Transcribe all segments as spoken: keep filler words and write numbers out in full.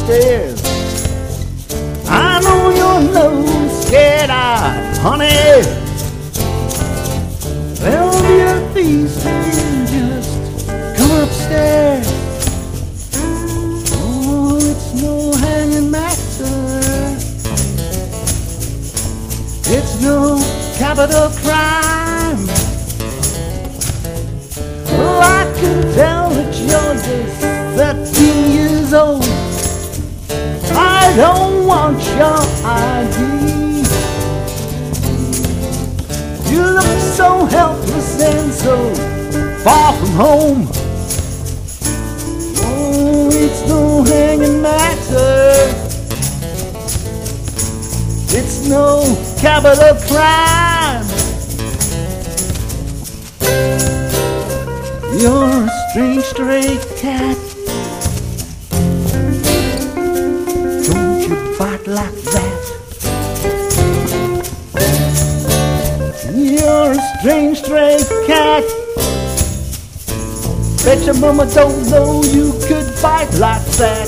stairs. I know you're no scared-eyed, honey. Well, dear, these things just come upstairs. Oh, it's no hanging matter. It's no capital crime. Oh, I can tell that you're just thirteen years old. I don't want your I D. You look so helpless and so far from home. Oh, it's no hanging matter. It's no capital crime. You're a strange stray cat. Don't you bite like that. You're a strange stray cat. Bet your mama don't know you could bite like that.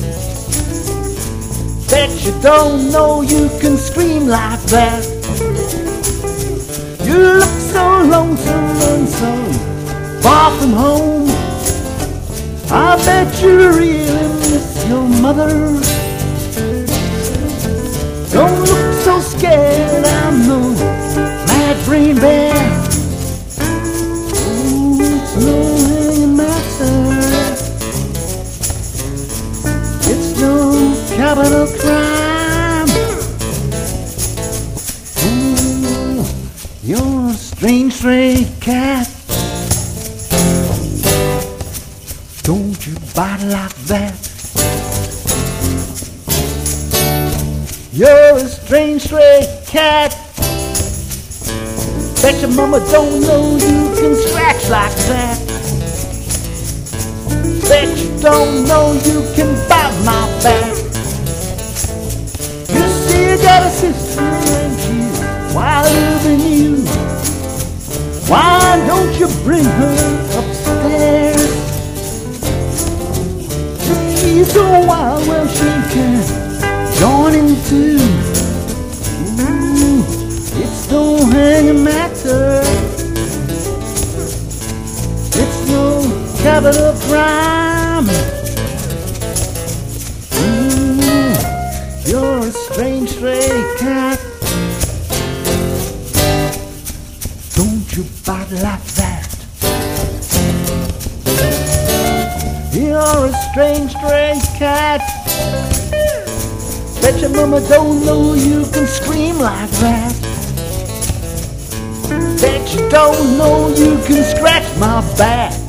Bet you don't know you can scream like that. You look so lonesome and so far from home. I bet you really miss your mother. Don't look so scared, I'm no mad brain bear. Oh, it's no hanging matter. It's no capital crime. Ooh, you're a strange stray cat. Don't you bite like that. You're a strange stray cat. Bet your mama don't know you can scratch like that. Bet you don't know you can bite my back. You see you got a sister and she's wilder than you. Why don't you bring her upstairs? If she's so wild, well she can join in too. Ooh, it's no hanging matter. It's no capital crime. Ooh, you're a strange stray cat. Don't you bite like that. You're a strange stray cat. Bet your mama don't know you can scream like that. Bet you don't know you can scratch my back.